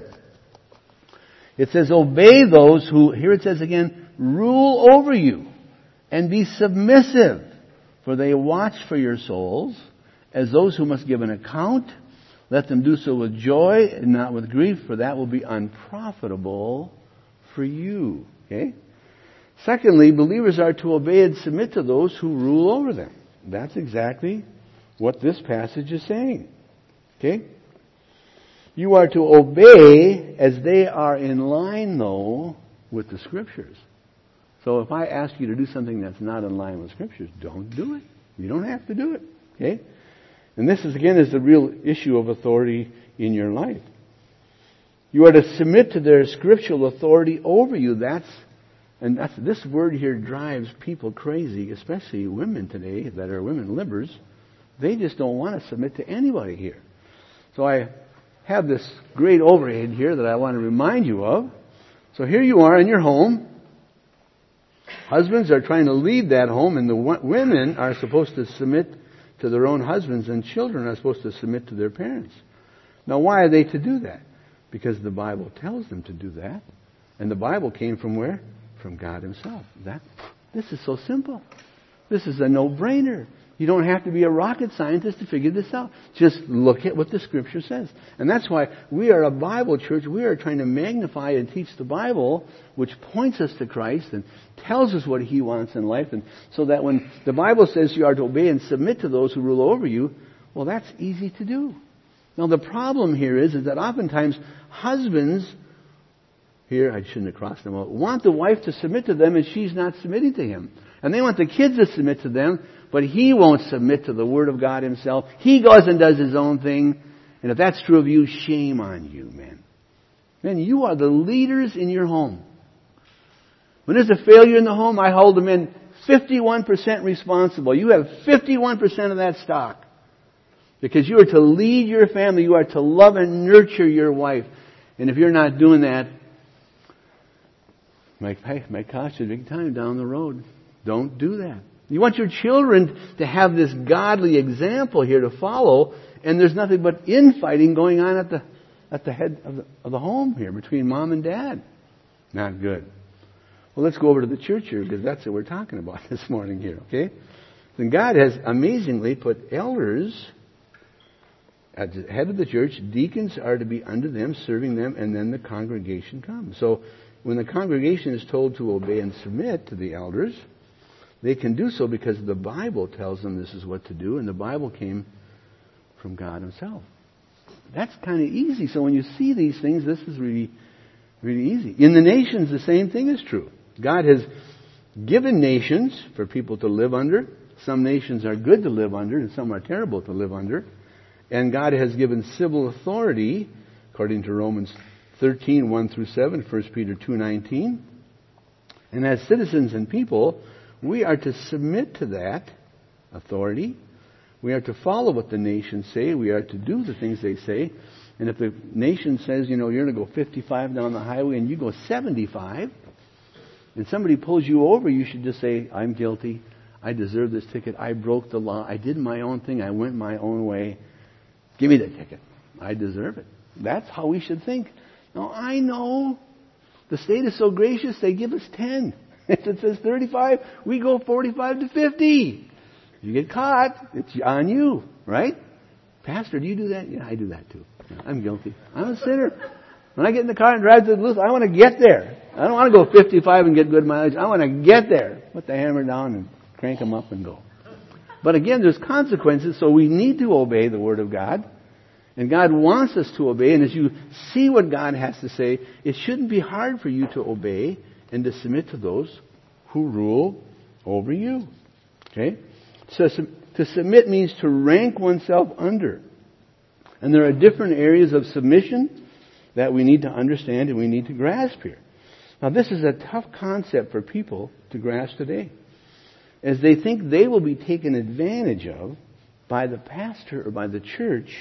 It says, obey those who, here it says again, rule over you, and be submissive, for they watch for your souls, as those who must give an account. Let them do so with joy and not with grief, for that will be unprofitable for you. Okay? Secondly, believers are to obey and submit to those who rule over them. That's exactly what this passage is saying. Okay? You are to obey as they are in line, though, with the Scriptures. So if I ask you to do something that's not in line with Scriptures, don't do it. You don't have to do it. Okay? And this is, again, is the real issue of authority in your life. You are to submit to their scriptural authority over you. That's, and that's, this word here drives people crazy, especially women today that are women livers. They just don't want to submit to anybody here. So I have this great overhead here that I want to remind you of. So here you are in your home. Husbands are trying to lead that home, and the women are supposed to submit to their own husbands, and children are supposed to submit to their parents. Now, why are they to do that? Because the Bible tells them to do that. And the Bible came from where? From God Himself. That, this is so simple. This is a no-brainer. You don't have to be a rocket scientist to figure this out. Just look at what the Scripture says. And that's why we are a Bible church. We are trying to magnify and teach the Bible, which points us to Christ and tells us what He wants in life. And so that when the Bible says you are to obey and submit to those who rule over you, well, that's easy to do. Now, the problem here is, is that oftentimes husbands, here, I shouldn't have crossed them out, want the wife to submit to them and she's not submitting to him. And they want the kids to submit to them, but he won't submit to the Word of God himself. He goes and does his own thing. And if that's true of you, shame on you, men. Men, you are the leaders in your home. When there's a failure in the home, I hold the men fifty-one percent responsible. You have fifty-one percent of that stock. Because you are to lead your family. You are to love and nurture your wife. And if you're not doing that, might, might cost you big time down the road. Don't do that. You want your children to have this godly example here to follow, and there's nothing but infighting going on at the at the head of the, of the home here between mom and dad. Not good. Well, let's go over to the church here, because that's what we're talking about this morning here, okay? Then God has amazingly put elders at the head of the church. Deacons are to be under them, serving them, and then the congregation comes. So when the congregation is told to obey and submit to the elders, they can do so because the Bible tells them this is what to do, and the Bible came from God Himself. That's kind of easy. So when you see these things, this is really, really easy. In the nations, the same thing is true. God has given nations for people to live under. Some nations are good to live under, and some are terrible to live under. And God has given civil authority, according to Romans thirteen, one through seven, First Peter two nineteen. And as citizens and people, we are to submit to that authority. We are to follow what the nations say. We are to do the things they say. And if the nation says, you know, you're going to go fifty-five down the highway and you go seventy-five, and somebody pulls you over, you should just say, I'm guilty. I deserve this ticket. I broke the law. I did my own thing. I went my own way. Give me the ticket. I deserve it. That's how we should think. Now, I know the state is so gracious, they give us ten. If it says thirty-five, we go forty-five to fifty. You get caught, it's on you, right? Pastor, do you do that? Yeah, I do that too. Yeah, I'm guilty. I'm a sinner. When I get in the car and drive to Duluth, I want to get there. I don't want to go fifty-five and get good mileage. I want to get there. Put the hammer down and crank them up and go. But again, there's consequences, so we need to obey the Word of God. And God wants us to obey. And as you see what God has to say, it shouldn't be hard for you to obey and to submit to those who rule over you. Okay? So to submit means to rank oneself under. And there are different areas of submission that we need to understand and we need to grasp here. Now, this is a tough concept for people to grasp today, as they think they will be taken advantage of by the pastor or by the church.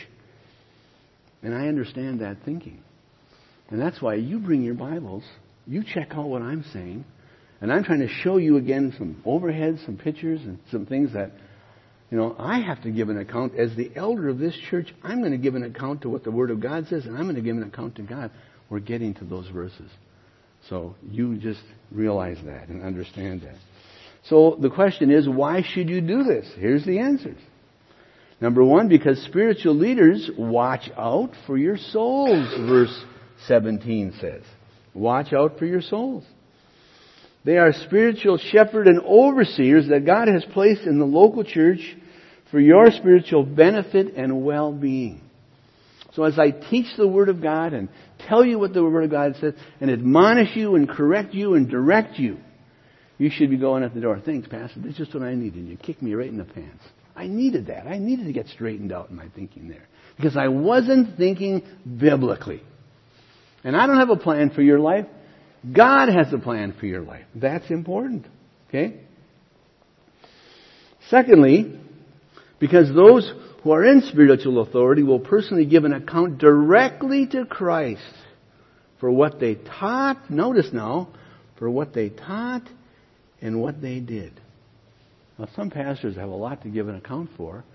And I understand that thinking. And that's why you bring your Bibles, you check out what I'm saying, and I'm trying to show you again some overheads, some pictures, and some things that, you know, I have to give an account. As the elder of this church, I'm going to give an account to what the Word of God says, and I'm going to give an account to God. We're getting to those verses. So you just realize that and understand that. So the question is, why should you do this? Here's the answers. Number one, because spiritual leaders watch out for your souls, verse seventeen says. Watch out for your souls. They are spiritual shepherd and overseers that God has placed in the local church for your spiritual benefit and well-being. So as I teach the Word of God and tell you what the Word of God says and admonish you and correct you and direct you, you should be going at the door. Thanks, Pastor. That's just what I needed. You kicked me right in the pants. I needed that. I needed to get straightened out in my thinking there. Because I wasn't thinking biblically. And I don't have a plan for your life. God has a plan for your life. That's important. Okay? Secondly, because those who are in spiritual authority will personally give an account directly to Christ for what they taught. Notice now, for what they taught and what they did. Now, some pastors have a lot to give an account for,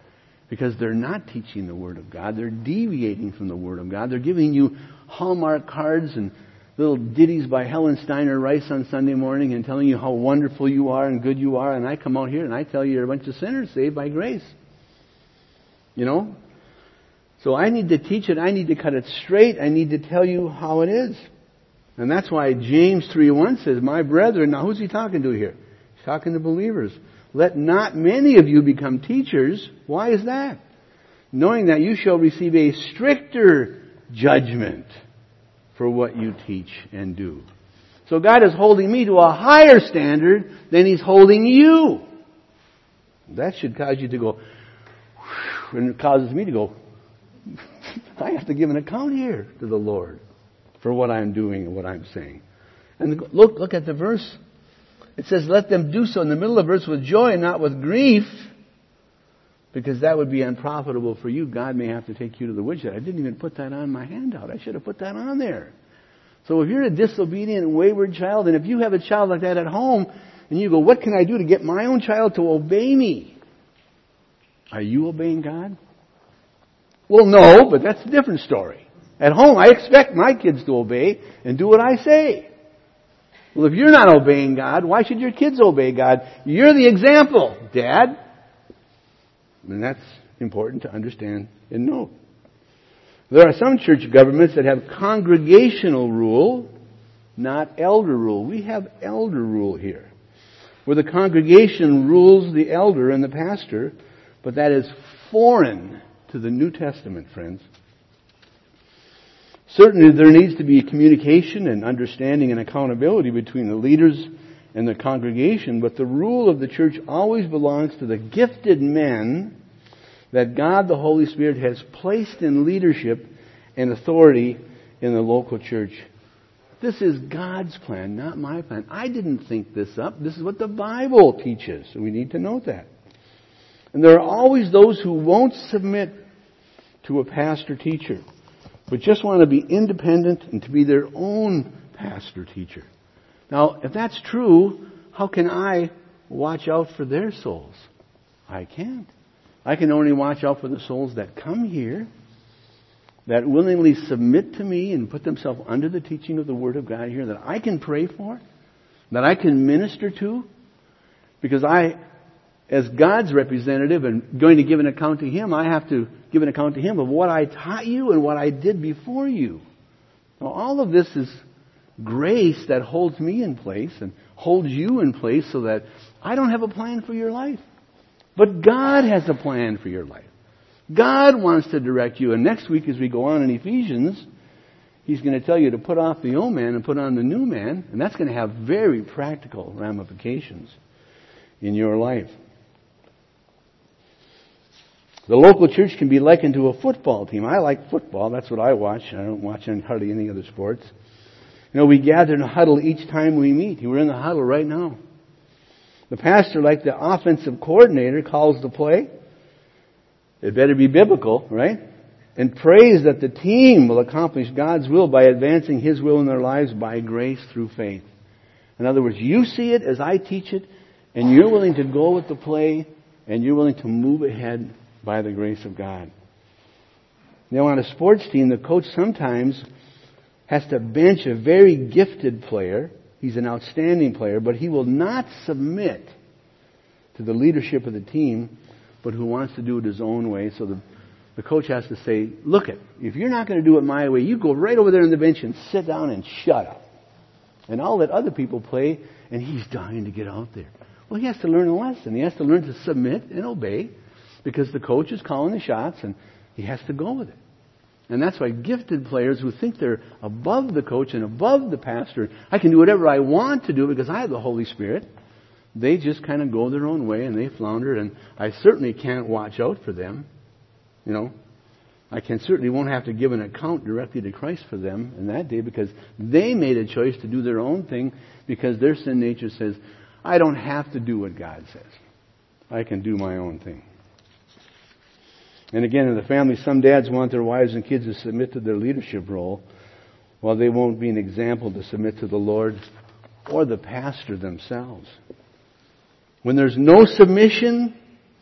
Because they're not teaching the Word of God. They're deviating from the Word of God. They're giving you Hallmark cards and little ditties by Helen Steiner Rice on Sunday morning and telling you how wonderful you are and good you are. And I come out here and I tell you you're a bunch of sinners saved by grace. You know? So I need to teach it. I need to cut it straight. I need to tell you how it is. And that's why James three one says, my brethren, now who's he talking to here? He's talking to believers. Let not many of you become teachers. Why is that? Knowing that you shall receive a stricter judgment for what you teach and do. So God is holding me to a higher standard than He's holding you. That should cause you to go, and it causes me to go, I have to give an account here to the Lord for what I'm doing and what I'm saying. And look, look at the verse. It says, let them do so in the middle of the verse with joy and not with grief, because that would be unprofitable for you. God may have to take you to the woodshed. I didn't even put that on my handout. I should have put that on there. So if you're a disobedient and wayward child, and if you have a child like that at home, and you go, what can I do to get my own child to obey me? Are you obeying God? Well, no, but that's a different story. At home, I expect my kids to obey and do what I say. Well, if you're not obeying God, why should your kids obey God? You're the example, Dad. And that's important to understand and know. There are some church governments that have congregational rule, not elder rule. We have elder rule here, where the congregation rules the elder and the pastor, but that is foreign to the New Testament, friends. Certainly there needs to be communication and understanding and accountability between the leaders and the congregation, but the rule of the church always belongs to the gifted men that God the Holy Spirit has placed in leadership and authority in the local church. This is God's plan, not my plan. I didn't think this up. This is what the Bible teaches, so we need to note that. And there are always those who won't submit to a pastor teacher, but just want to be independent and to be their own pastor teacher. Now, if that's true, how can I watch out for their souls? I can't. I can only watch out for the souls that come here, that willingly submit to me and put themselves under the teaching of the Word of God here, that I can pray for, that I can minister to, because I, as God's representative and going to give an account to Him, I have to give an account to Him of what I taught you and what I did before you. Now, all of this is grace that holds me in place and holds you in place so that I don't have a plan for your life. But God has a plan for your life. God wants to direct you. And next week as we go on in Ephesians, He's going to tell you to put off the old man and put on the new man. And that's going to have very practical ramifications in your life. The local church can be likened to a football team. I like football. That's what I watch. I don't watch any, hardly any other sports. You know, we gather in a huddle each time we meet. We're in the huddle right now. The pastor, like the offensive coordinator, calls the play. It better be biblical, right? And prays that the team will accomplish God's will by advancing His will in their lives by grace through faith. In other words, you see it as I teach it, and you're willing to go with the play, and you're willing to move ahead by the grace of God. Now, on a sports team, the coach sometimes has to bench a very gifted player. He's an outstanding player, but he will not submit to the leadership of the team, but who wants to do it his own way. So the, the coach has to say, look it, if you're not going to do it my way, you go right over there on the bench and sit down and shut up. And I'll let other people play, and he's dying to get out there. Well, he has to learn a lesson. He has to learn to submit and obey, because the coach is calling the shots, and he has to go with it. And that's why gifted players who think they're above the coach and above the pastor, I can do whatever I want to do because I have the Holy Spirit, they just kind of go their own way and they flounder, and I certainly can't watch out for them. You know, I can certainly won't have to give an account directly to Christ for them in that day, because they made a choice to do their own thing because their sin nature says, I don't have to do what God says. I can do my own thing. And again, in the family, some dads want their wives and kids to submit to their leadership role, while they won't be an example to submit to the Lord or the pastor themselves. When there's no submission,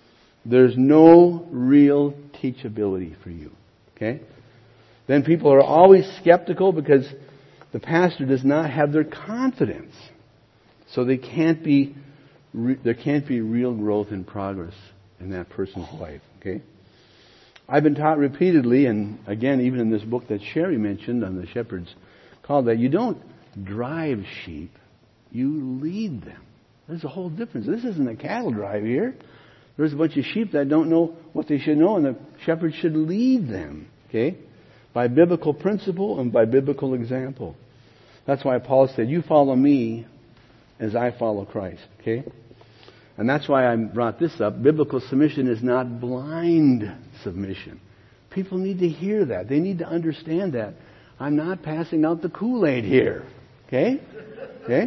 there's no real teachability for you. Okay? Then people are always skeptical because the pastor does not have their confidence. So they can't be, there can't be real growth and progress in that person's life. Okay? I've been taught repeatedly, and again, even in this book that Sherry mentioned on the Shepherd's Call, that you don't drive sheep, you lead them. There's a whole difference. This isn't a cattle drive here. There's a bunch of sheep that don't know what they should know, and the shepherd should lead them. Okay? By biblical principle and by biblical example. That's why Paul said, you follow me as I follow Christ. Okay? And that's why I brought this up. Biblical submission is not blind submission. People need to hear that. They need to understand that. I'm not passing out the Kool-Aid here. Okay? Okay?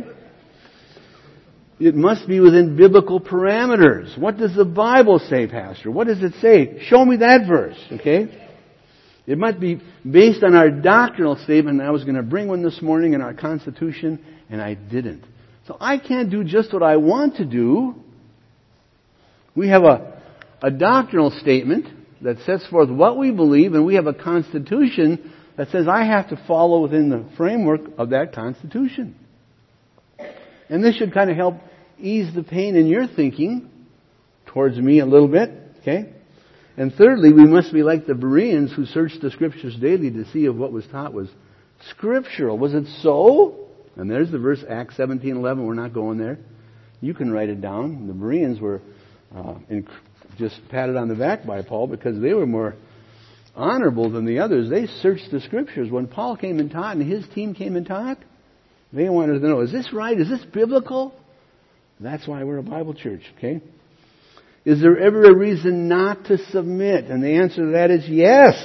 It must be within biblical parameters. What does the Bible say, Pastor? What does it say? Show me that verse. Okay? It must be based on our doctrinal statement. I was going to bring one this morning in our Constitution, and I didn't. So I can't do just what I want to do. We have a, a doctrinal statement that sets forth what we believe, and we have a Constitution that says I have to follow within the framework of that Constitution. And this should kind of help ease the pain in your thinking towards me a little bit. Okay? And thirdly, we must be like the Bereans who searched the Scriptures daily to see if what was taught was scriptural. Was it so? And there's the verse, Acts seventeen eleven. We're not going there. You can write it down. The Bereans were uh, in, just patted on the back by Paul because they were more honorable than the others. They searched the Scriptures. When Paul came and taught and his team came and taught, they wanted to know, is this right? Is this biblical? That's why we're a Bible church, okay? Is there ever a reason not to submit? And the answer to that is yes.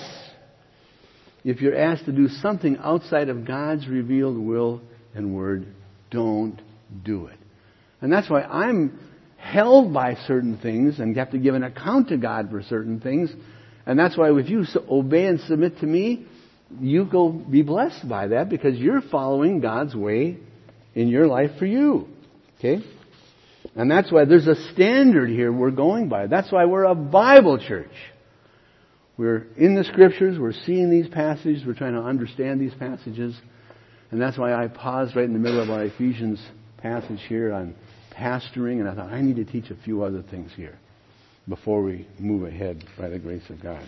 If you're asked to do something outside of God's revealed will and word, don't do it. And that's why I'm held by certain things and have to give an account to God for certain things. And that's why if you obey and submit to me, you go be blessed by that because you're following God's way in your life for you. Okay? And that's why there's a standard here we're going by. That's why we're a Bible church. We're in the Scriptures. We're seeing these passages. We're trying to understand these passages. And that's why I paused right in the middle of our Ephesians passage here on pastoring. And I thought, I need to teach a few other things here before we move ahead by the grace of God.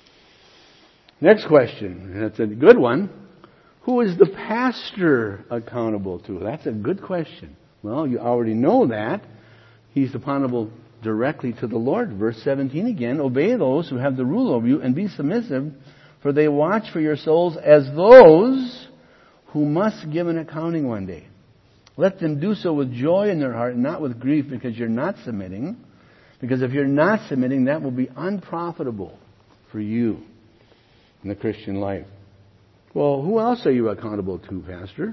Next question. And that's a good one. Who is the pastor accountable to? That's a good question. Well, you already know that. He's accountable directly to the Lord. Verse seventeen again. Obey those who have the rule over you and be submissive, for they watch for your souls as those who must give an accounting one day. Let them do so with joy in their heart and not with grief because you're not submitting. Because if you're not submitting, that will be unprofitable for you in the Christian life. Well, who else are you accountable to, Pastor?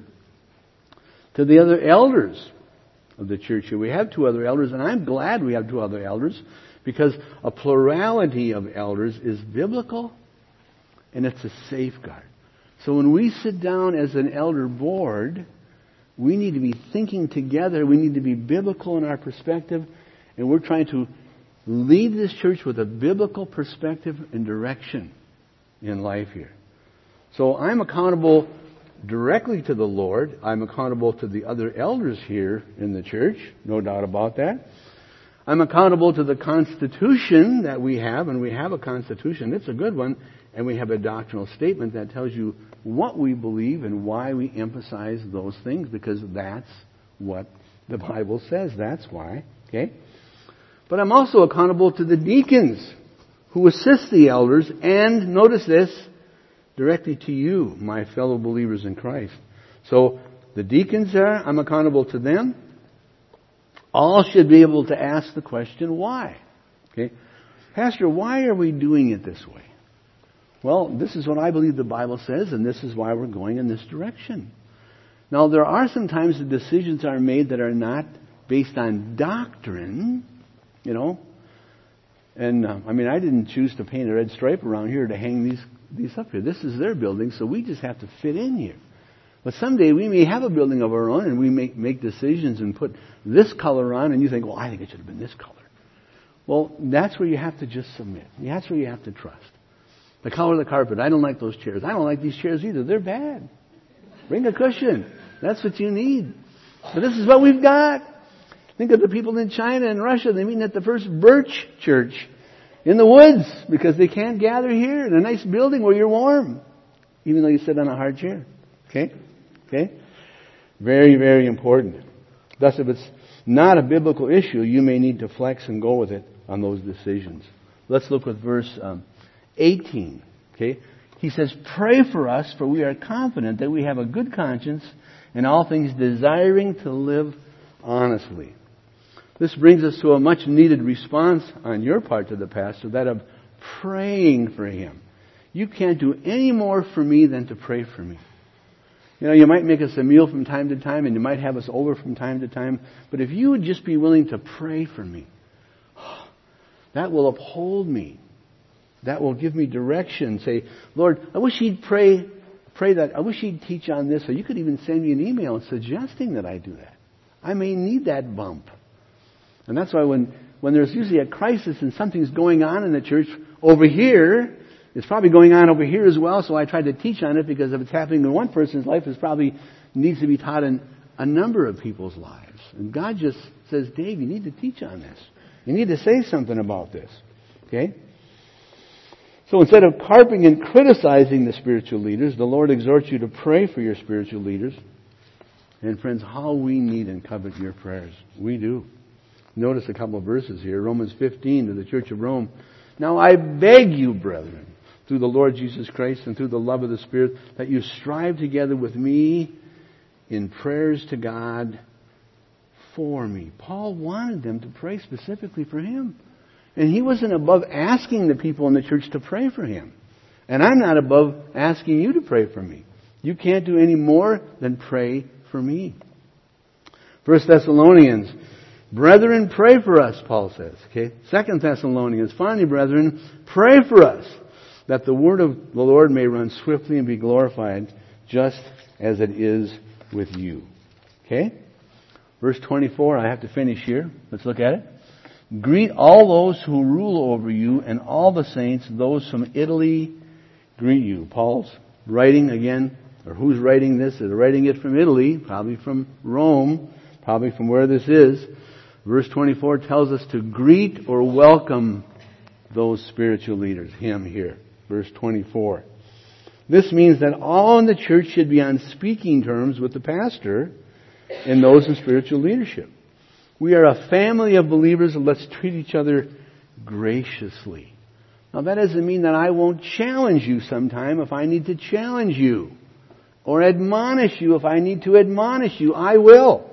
To the other elders of the church here. We have two other elders, and I'm glad we have two other elders because a plurality of elders is biblical and it's a safeguard. So when we sit down as an elder board, we need to be thinking together. We need to be biblical in our perspective, and we're trying to lead this church with a biblical perspective and direction in life here. So I'm accountable directly to the Lord. I'm accountable to the other elders here in the church, no doubt about that. I'm accountable to the Constitution that we have, and we have a Constitution. It's a good one, and we have a doctrinal statement that tells you what we believe and why we emphasize those things, because that's what the Bible says. That's why, okay? But I'm also accountable to the deacons who assist the elders, and notice this, directly to you, my fellow believers in Christ. So the deacons there, I'm accountable to them. All should be able to ask the question, why? Okay, Pastor, why are we doing it this way? Well, this is what I believe the Bible says, and this is why we're going in this direction. Now, there are some times the decisions are made that are not based on doctrine, you know. And, uh, I mean, I didn't choose to paint a red stripe around here to hang these these up here. This is their building, so we just have to fit in here. But someday we may have a building of our own, and we make make decisions and put this color on, and you think, well, I think it should have been this color. Well, that's where you have to just submit. That's where you have to trust. The color of the carpet. I don't like those chairs. I don't like these chairs either. They're bad. Bring a cushion. That's what you need. But this is what we've got. Think of the people in China and Russia. They're meeting at the first birch church in the woods because they can't gather here in a nice building where you're warm, even though you sit on a hard chair. Okay? Okay? Very, very important. Thus, if it's not a biblical issue, you may need to flex and go with it on those decisions. Let's look at verse um, eighteen. Okay? He says, "Pray for us, for we are confident that we have a good conscience in all things, desiring to live honestly." This brings us to a much needed response on your part to the pastor, that of praying for him. You can't do any more for me than to pray for me. You know, you might make us a meal from time to time, and you might have us over from time to time, but if you would just be willing to pray for me, that will uphold me. That will give me direction. Say, Lord, I wish he'd pray, pray that, I wish he'd teach on this, or you could even send me an email suggesting that I do that. I may need that bump. And that's why when, when there's usually a crisis and something's going on in the church over here, it's probably going on over here as well, so I try to teach on it, because if it's happening in one person's life, it probably needs to be taught in a number of people's lives. And God just says, Dave, you need to teach on this. You need to say something about this. Okay? So instead of carping and criticizing the spiritual leaders, the Lord exhorts you to pray for your spiritual leaders. And friends, how we need and covet your prayers. We do. Notice a couple of verses here. Romans fifteen to the Church of Rome. "Now I beg you, brethren, through the Lord Jesus Christ and through the love of the Spirit, that you strive together with me in prayers to God for me." Paul wanted them to pray specifically for him. And he wasn't above asking the people in the church to pray for him. And I'm not above asking you to pray for me. You can't do any more than pray for me. First Thessalonians, "Brethren, pray for us," Paul says. Okay. Second Thessalonians, "Finally, brethren, pray for us, that the word of the Lord may run swiftly and be glorified, just as it is with you." Okay? Verse twenty-four, I have to finish here. Let's look at it. "Greet all those who rule over you and all the saints. Those from Italy greet you." Paul's writing again, or who's writing this? They're writing it from Italy, probably from Rome, probably from where this is. Verse twenty-four tells us to greet or welcome those spiritual leaders, him here. Verse twenty-four. This means that all in the church should be on speaking terms with the pastor and those in spiritual leadership. We are a family of believers, and let's treat each other graciously. Now that doesn't mean that I won't challenge you sometime if I need to challenge you, or admonish you if I need to admonish you. I will.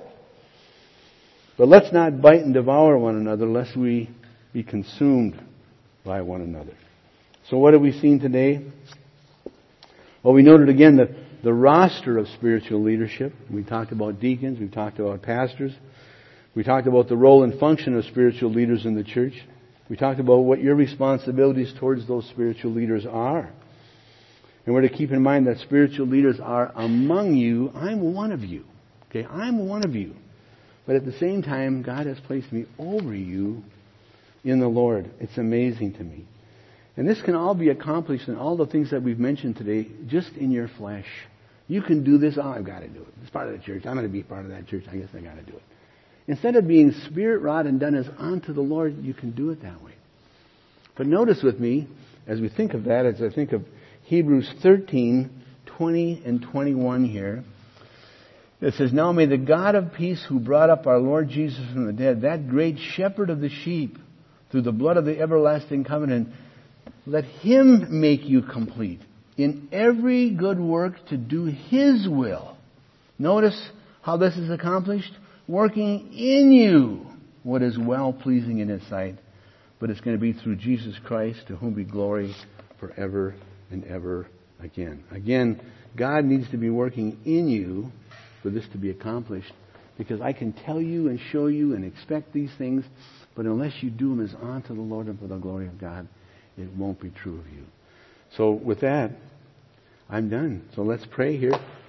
But let's not bite and devour one another, lest we be consumed by one another. So what have we seen today? Well, we noted again the, the roster of spiritual leadership. We talked about deacons. We talked about pastors. We talked about the role and function of spiritual leaders in the church. We talked about what your responsibilities towards those spiritual leaders are. And we're to keep in mind that spiritual leaders are among you. I'm one of you. Okay, I'm one of you. But at the same time, God has placed me over you in the Lord. It's amazing to me. And this can all be accomplished in all the things that we've mentioned today, just in your flesh. You can do this. Oh, I've got to do it. It's part of the church. I'm going to be part of that church. I guess I got to do it. Instead of being spirit-wrought and done as unto the Lord, you can do it that way. But notice with me, as we think of that, as I think of Hebrews thirteen, twenty and twenty-one here, it says, "Now may the God of peace, who brought up our Lord Jesus from the dead, that great shepherd of the sheep, through the blood of the everlasting covenant, let him make you complete in every good work to do his will." Notice how this is accomplished. Working in you what is well-pleasing in his sight. But it's going to be through Jesus Christ, to whom be glory forever and ever again. Again, God needs to be working in you for this to be accomplished. Because I can tell you and show you and expect these things, but unless you do them as unto the Lord and for the glory of God, it won't be true of you. So with that, I'm done. So let's pray here.